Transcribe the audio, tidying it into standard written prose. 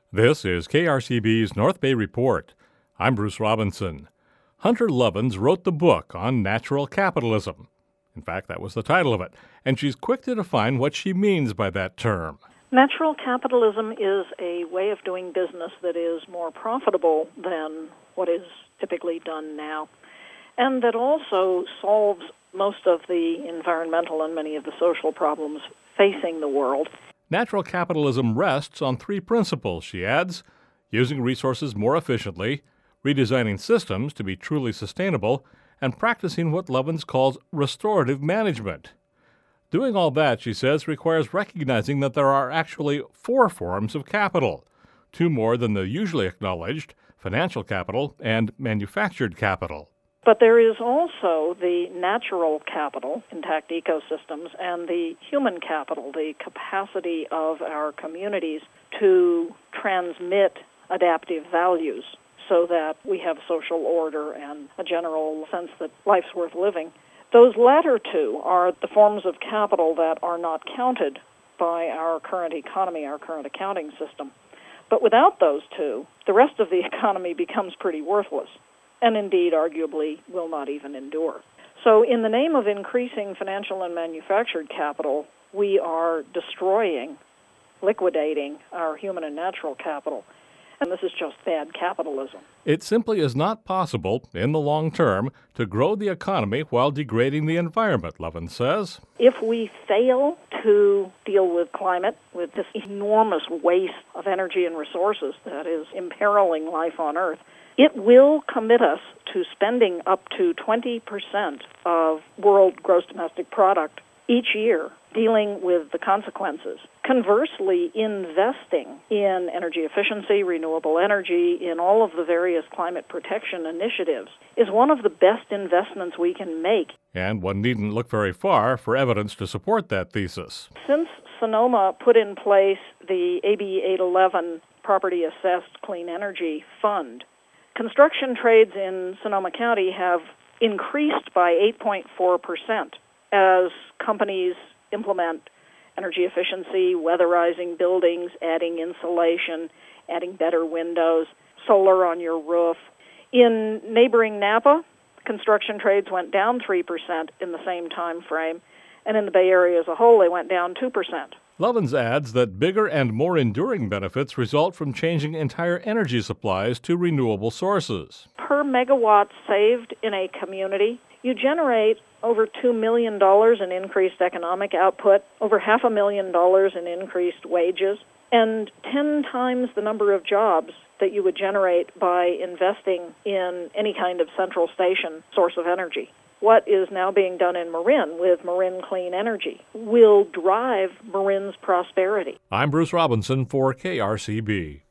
This is KRCB's North Bay Report. I'm Bruce Robinson. Hunter Lovins wrote the book on natural capitalism. In fact, that was the title of it, and she's quick to define what she means by that term. Natural capitalism is a way of doing business that is more profitable than what is typically done now, and that also solves most of the environmental and many of the social problems facing the world. Natural capitalism rests on three principles, she adds: using resources more efficiently, redesigning systems to be truly sustainable, and practicing what Lovins calls restorative management. Doing all that, she says, requires recognizing that there are actually four forms of capital, two more than the usually acknowledged: financial capital and manufactured capital. But there is also the natural capital, intact ecosystems, and the human capital, the capacity of our communities to transmit adaptive values so that we have social order and a general sense that life's worth living. Those latter two are the forms of capital that are not counted by our current economy, our current accounting system. But without those two, the rest of the economy becomes pretty worthless, and indeed arguably will not even endure. So in the name of increasing financial and manufactured capital, we are destroying, liquidating our human and natural capital. And this is just bad capitalism. It simply is not possible, in the long term, to grow the economy while degrading the environment, Lovins says. If we fail to deal with climate, with this enormous waste of energy and resources that is imperiling life on Earth, it will commit us to spending up to 20% of world gross domestic product each year dealing with the consequences. Conversely, investing in energy efficiency, renewable energy, in all of the various climate protection initiatives is one of the best investments we can make. And one needn't look very far for evidence to support that thesis. Since Sonoma put in place the AB 811 Property Assessed Clean Energy Fund, construction trades in Sonoma County have increased by 8.4% as companies implement energy efficiency, weatherizing buildings, adding insulation, adding better windows, solar on your roof. In neighboring Napa, construction trades went down 3% in the same time frame, and in the Bay Area as a whole, they went down 2%. Lovins adds that bigger and more enduring benefits result from changing entire energy supplies to renewable sources. Per megawatt saved in a community, you generate over $2 million in increased economic output, over $500,000 in increased wages, and 10 times the number of jobs that you would generate by investing in any kind of central station source of energy. What is now being done in Marin with Marin Clean Energy will drive Marin's prosperity. I'm Bruce Robinson for KRCB.